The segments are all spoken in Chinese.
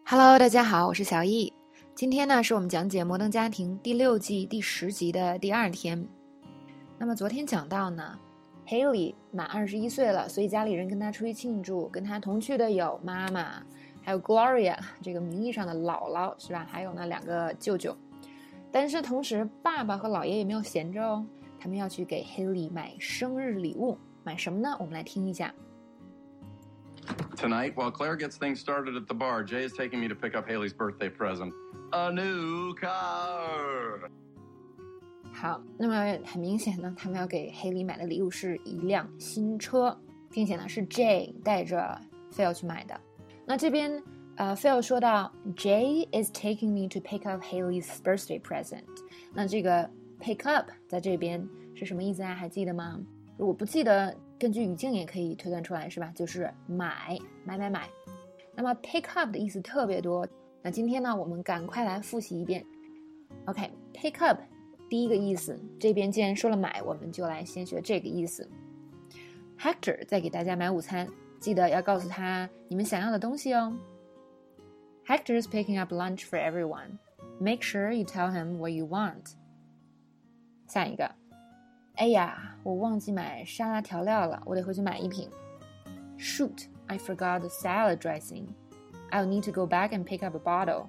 Hello， 大家好，我是小易。今天呢，是我们讲解《摩登家庭》第6季第10集的第2天。那么昨天讲到呢 ，Haley 满21岁了，所以家里人跟她出去庆祝，跟她同去的有妈妈，还有 Gloria 这个名义上的姥姥，是吧？还有呢2个舅舅。但是同时，爸爸和姥爷也没有闲着哦，他们要去给 Haley 买生日礼物。买什么呢？我们来听一下。 Tonight, while Claire gets things started at the bar, Jay is taking me to pick up Haley's birthday present, a new car. 好，那么很明显呢，他们要给 Haley 买的礼物是一辆新车，并且呢是 Jay 带着 Phil 去买的。那这边Phil 说到 Jay is taking me to pick up Haley's birthday present。那这个 pick up 在这边是什么意思啊？还记得吗？如果不记得，根据语境也可以推断出来，是吧？就是买。那么 pick up 的意思特别多，那今天呢，我们赶快来复习一遍。OK， pick up 第一个意思，这边既然说了买，我们就来先学这个意思。Hector 在给大家买午餐，记得要告诉他你们想要的东西哦。Hector's picking up lunch for everyone. Make sure you tell him what you want. 下一个。哎呀，我忘记买沙拉调料了，我得回去买一瓶。Shoot, I forgot the salad dressing. I'll need to go back and pick up a bottle.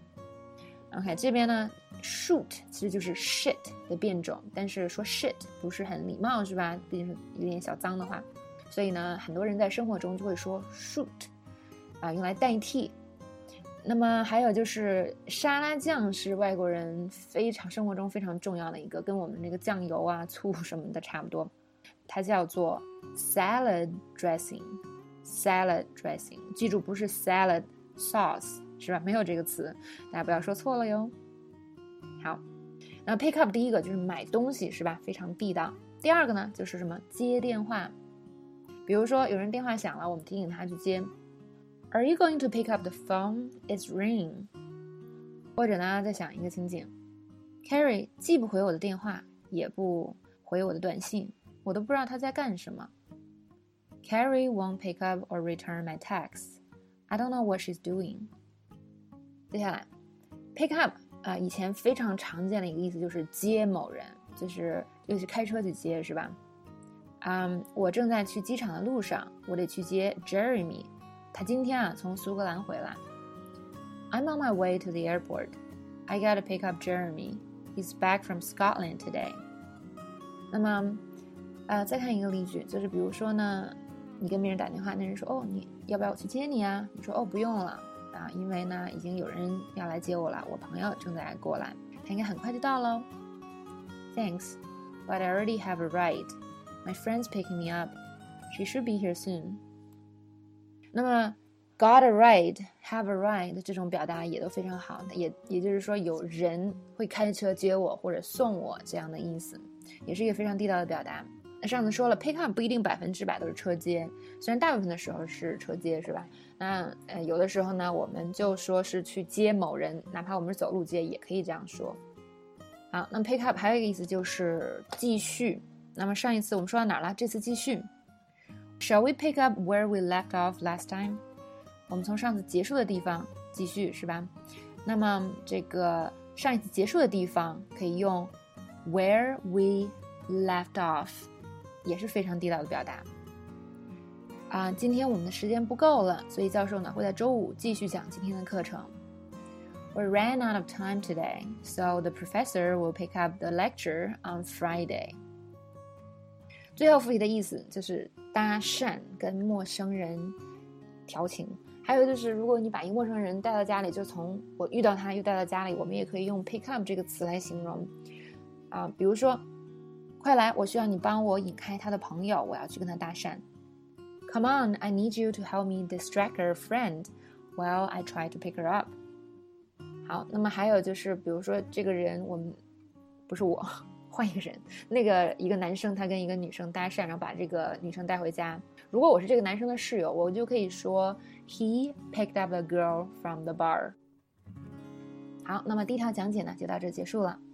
OK， 这边呢 shoot 其实就是 shit 的变种，但是说 shit 不是很礼貌，是吧？毕竟是有点小脏的话，所以呢，很多人在生活中就会说 shoot 用来代替。那么还有就是沙拉酱是外国人生活中非常重要的一个，跟我们这个酱油啊、醋什么的差不多，它叫做 salad dressing。记住不是 salad sauce， 是吧？没有这个词，大家不要说错了哟。好，那 pick up 第一个就是买东西，是吧？非常地道。第二个呢就是什么？接电话。比如说有人电话响了，我们提醒他去接。Are you going to pick up the phone? It's ringing. 或者呢，再想一个情景 Carrie 既不回我的电话，也不回我的短信，我都不知道他在干什么。Carrie won't pick up or return my texts. I don't know what she's doing. 接下来 pick up 以前非常常见的一个意思就是接某人，就是开车去接，是吧？我正在去机场的路上，我得去接 Jeremy。他今天从苏格兰回来。I'm on my way to the airport. I gotta pick up Jeremy. He's back from Scotland today. 那么，再看一个例句，就是比如说呢，你跟别人打电话，那人说，你要不要我去接你啊？你说，不用了因为呢，已经有人要来接我了，我朋友正在过来，他应该很快就到了。Thanks, but I already have a ride. My friend's picking me up. She should be here soon.那么 got a ride, have a ride 这种表达也都非常好，也就是说有人会开车接我或者送我这样的意思，也是一个非常地道的表达。那上次说了 pick up 不一定100%都是车接，虽然大部分的时候是车接，是吧？那有的时候呢我们就说是去接某人，哪怕我们是走路接也可以这样说。好，那 pick up 还有一个意思就是继续。那么上一次我们说到哪儿了？这次继续。Shall we pick up where we left off last time? 我们从上次结束的地方继续，是吧？那么这个上一次结束的地方可以用 where we left off， 也是非常地道的表达。今天我们的时间不够了，所以教授呢会在周5继续讲今天的课程。We ran out of time today, so the professor will pick up the lecture on Friday. 最后复习的意思就是搭讪，跟陌生人调情。还有就是如果你把一个陌生人带到家里，就从我遇到他又带到家里，我们也可以用 pick up 这个词来形容。比如说快来，我需要你帮我引开他的朋友，我要去跟他搭讪。Come on, I need you to help me distract her friend while I try to pick her up. 好，那么还有就是比如说这个人不是我换一个人，一个男生他跟一个女生搭讪，然后把这个女生带回家。如果我是这个男生的室友，我就可以说 He picked up a girl from the bar. 好，那么第一条讲解呢就到这结束了。